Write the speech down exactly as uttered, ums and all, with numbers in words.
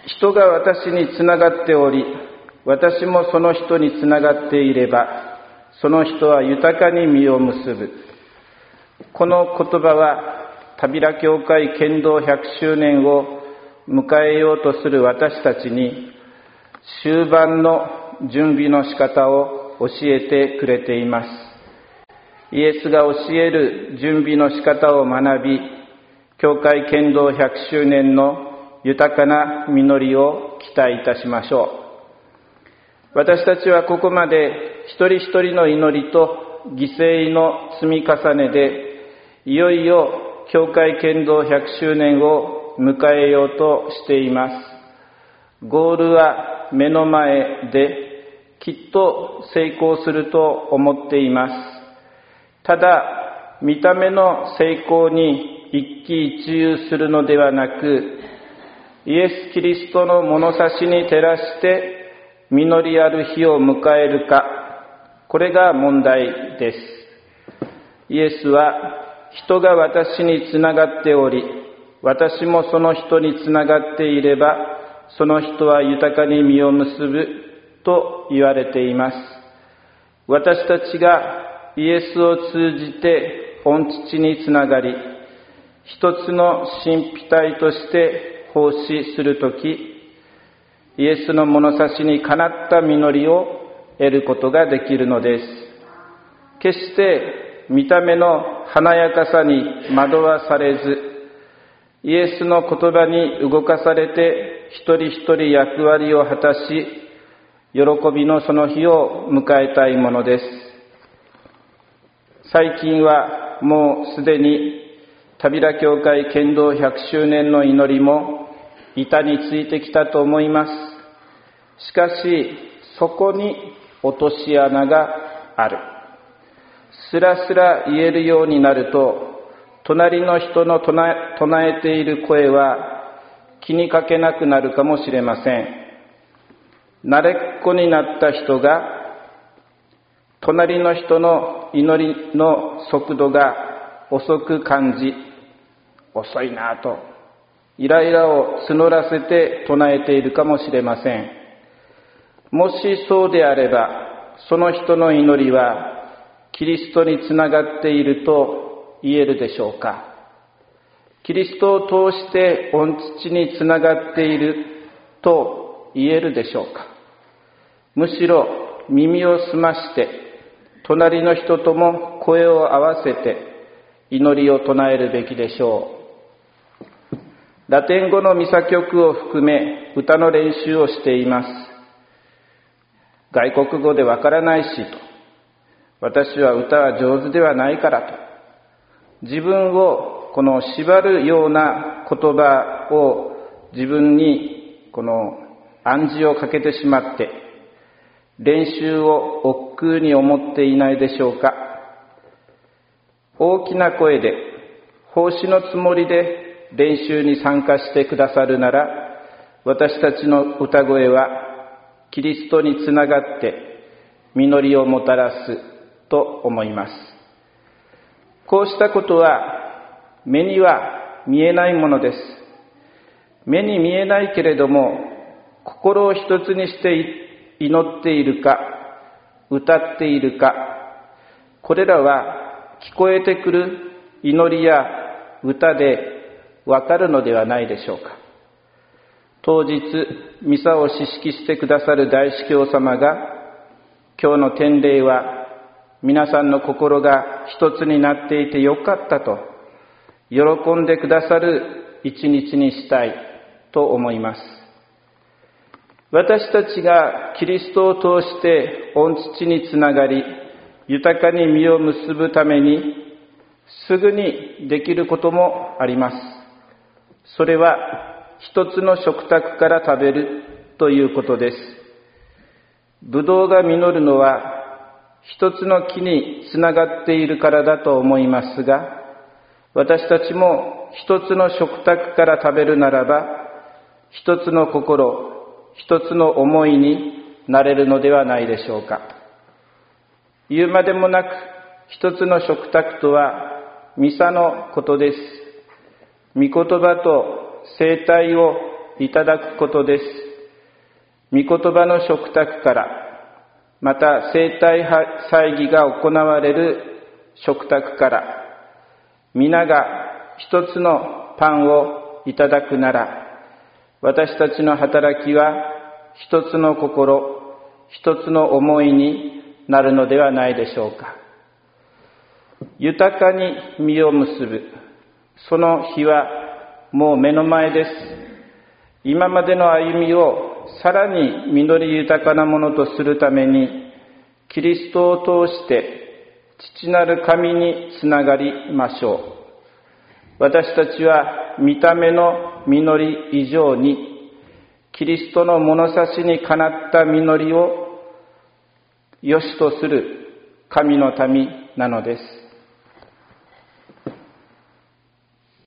人が私につながっており、私もその人につながっていれば、その人は豊かに実を結ぶ。この言葉は、田平教会剣道ひゃくしゅうねんを迎えようとする私たちに、終盤の準備の仕方を教えてくれています。イエスが教える準備の仕方を学び、教会剣道ひゃくしゅうねんの豊かな実りを期待いたしましょう。私たちはここまで一人一人の祈りと犠牲の積み重ねで、いよいよ教会剣道ひゃくしゅうねんを迎えようとしています。ゴールは目の前で、きっと成功すると思っています。ただ、見た目の成功に一喜一憂するのではなく、イエス・キリストの物差しに照らして実りある日を迎えるか、これが問題です。イエスは、人が私につながっており、私もその人につながっていれば、その人は豊かに実を結ぶと言われています。私たちがイエスを通じて御父につながり、一つの神秘体として奉仕するとき、イエスの物差しにかなった実りを得ることができるのです。決して見た目の華やかさに惑わされず、イエスの言葉に動かされて一人一人役割を果たし、喜びのその日を迎えたいものです。最近はもうすでに田平教会剣道ひゃくしゅうねんの祈りも板についてきたと思います。しかしそこに落とし穴がある。すらすら言えるようになると、隣の人の唱え、唱えている声は気にかけなくなるかもしれません。慣れっこになった人が隣の人の祈りの速度が遅く感じ、遅いなぁとイライラを募らせて唱えているかもしれません。もしそうであれば、その人の祈りはキリストにつながっていると言えるでしょうか。キリストを通して御父につながっていると言えるでしょうか。むしろ耳を澄まして隣の人とも声を合わせて祈りを唱えるべきでしょう。ラテン語のミサ曲を含め歌の練習をしています。外国語でわからないしと、私は歌は上手ではないからと、自分をこの縛るような言葉を自分にこの暗示をかけてしまって、練習を億劫に思っていないでしょうか。大きな声で、奉仕のつもりで練習に参加してくださるなら、私たちの歌声はキリストにつながって実りをもたらすと思います。こうしたことは目には見えないものです。目に見えないけれども、心を一つにして祈っているか、歌っているか、これらは聞こえてくる祈りや歌でわかるのではないでしょうか。当日、ミサを司式してくださる大司教様が、今日の典礼は皆さんの心が一つになっていてよかったと喜んでくださる一日にしたいと思います。私たちがキリストを通して御父につながり、豊かに実を結ぶためにすぐにできることもあります。それは一つの食卓から食べるということです。ぶどうが実るのは一つの木につながっているからだと思いますが、私たちも一つの食卓から食べるならば、一つの心、一つの思いになれるのではないでしょうか。言うまでもなく、一つの食卓とはミサのことです。御言葉と生態をいただくことです。御言葉の食卓から、また生体祭儀が行われる食卓から、皆が一つのパンをいただくなら、私たちの働きは一つの心、一つの思いになるのではないでしょうか。豊かに実を結ぶ、その日はもう目の前です。今までの歩みをさらに実り豊かなものとするために、キリストを通して父なる神につながりましょう。私たちは見た目の実り以上に、キリストの物差しにかなった実りを良しとする神の民なのです。